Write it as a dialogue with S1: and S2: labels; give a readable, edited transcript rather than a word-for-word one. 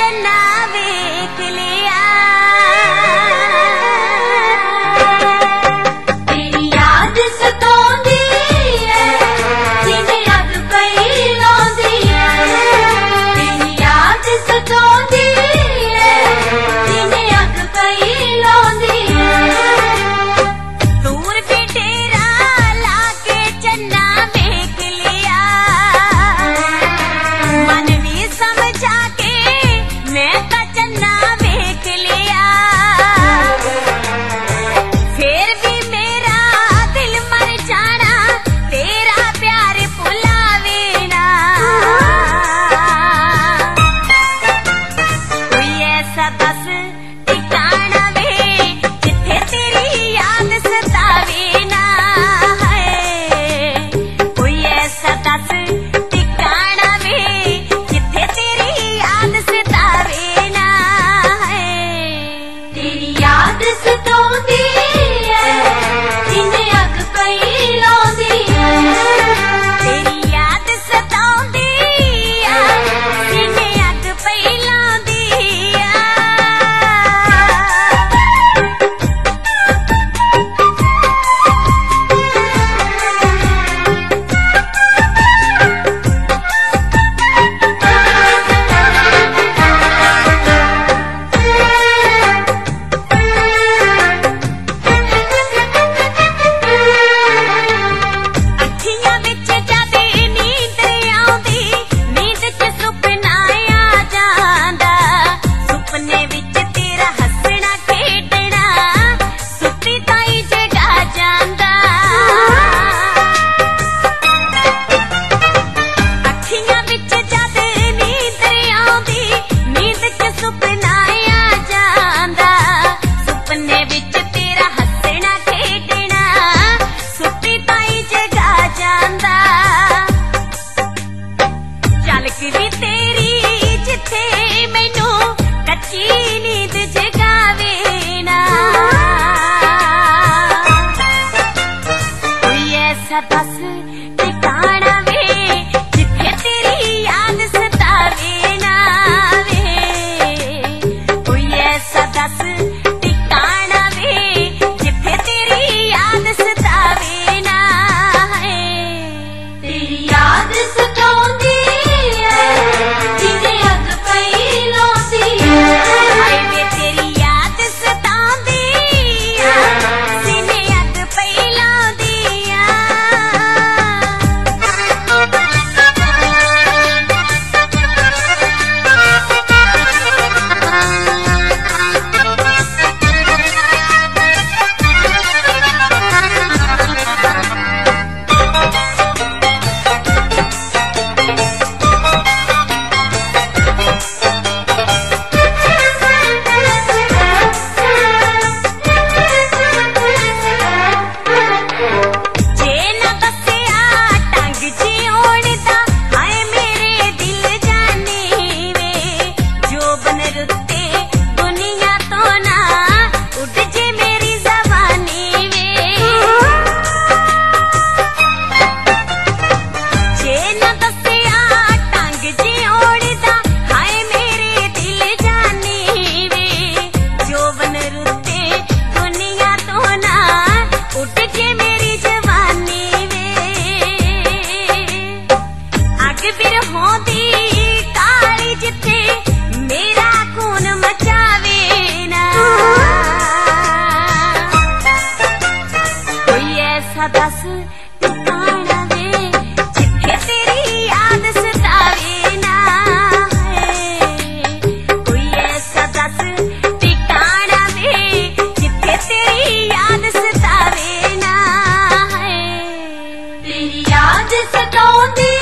S1: चन्ना वेख लिया तेरी याद सताउंदी है जिवें अग पई लाउंदी है तेरी याद सताउंदी है जिवें अग पई लाउंदी है दूर भी डेरा लाके चन्ना वेख लिया मन भी समझा के मैं तो चन्ना वेख लिया फिर भी मेरा दिल मर जाना तेरा प्यार भुलावे ना कोई ऐसा दस ठिकाना वे जिथे तेरी याद सतावे ना है कोई ऐसा दस ठिकाना वे जिथे तेरी याद सतावे ना है तेरी याद सताउंदी है जिवें अग पई लाउंदी है तेरी याद सताउंदी है जिवें अग पई लाउंदी है अखियां विच जद नींद आउंदी नींद च सुपना आ जांदा सुपने विच तेरा हसना खेडना सुती ताई जगा जांदा अखियां विच जद नींद आउंदी नींद च सुपना आ जांदा सुपने विच तेरा हसना खेडना सुती ताई जगा जांदा झलकदी तेरी जिथे मैनू कच्ची नींद जगावे ना कोई ऐसा दस ठिकाना वे जिथे तेरी याद सतावे ना वे कोई ऐसा दस ठिकाना वे जिथे तेरी याद सतावे ना है तेरी याद सताउंदी है जिवें अग पई लाउंदी है हाय वे तेरी याद सताउंदी है जिवें अग पई लाउंदी है जे ना दसिया ढंग जिउण दा हाय मेरे दिल जानी वे जोबन रुत्ते दुनिया तो ना उड़ जे मेरी जवानी वे जे ना दसिया ढंग जिउण दा हाय मेरे दिल जानी वे जोबन रुत्ते दुनिया तो ना उड़ जे मेरी जवानी वे अग बिरहों दी काली जिथे मेरा खून मचावे ना कोई ऐसा दस ठिकाना वे जिथे तेरी याद सतावे ना है कोई ऐसा दस ठिकाना वे जिथे तेरी याद सतावे ना है तेरी याद सताउंदी